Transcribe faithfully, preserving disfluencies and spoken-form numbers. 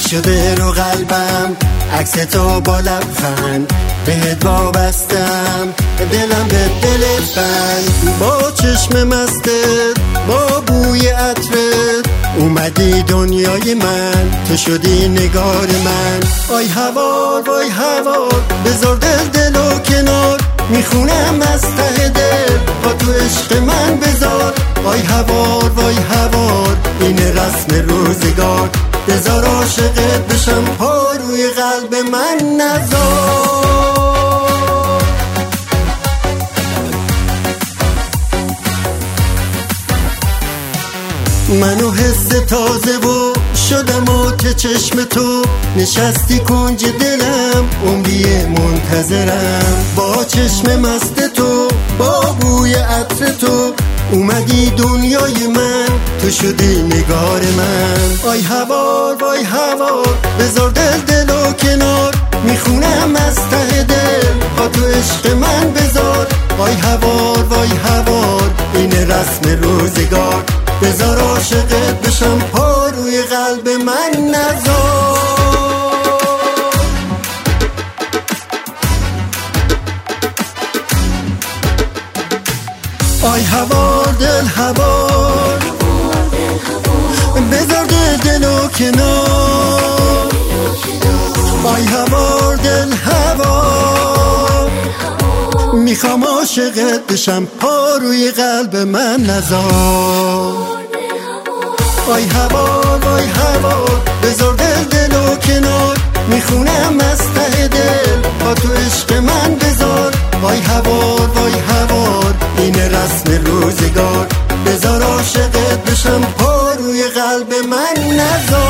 شده رو قلبم عکس تو با لبخند، بهت وابستم دلم به دلت بند. با چشم مستت با بوی عطرت اومدی دنیای من، تو شدی نگار من. آی هوار وای هوار بذار دل دلو کنار، میخونم از ته دل با تو عشق من بذار. آی هوار وای هوار این رسم روزگار، بذار عاشقت بشم پا روی قلب من نذار. منو حس تازه و شدم و که چشم تو نشستی کنج دلم، عمری منتظرم. با چشم مست تو با بوی عطر تو اومدی دنیای من، تو شدی نگار من. آی هوار وای هوار بذار دل دلو کنار، میخونم از ته دل با تو عشق من بذار. آی هوار وای هوار این رسم روزگار، بذار عاشقت بشم پا روی قلب من نذار. آی هوار دل هوار بذار دل دلو کنار. آی هوار دل هوار میخوام عاشقت بشم پا روی قلب من نذار. آی هوار وای هوار بذار دل دلو کنار، میخونم از ته دل با تو عشق من بذار. آی هوار وای هوار این رسم روزگار، بذار عاشقت بشم پا روی قلب من نذار.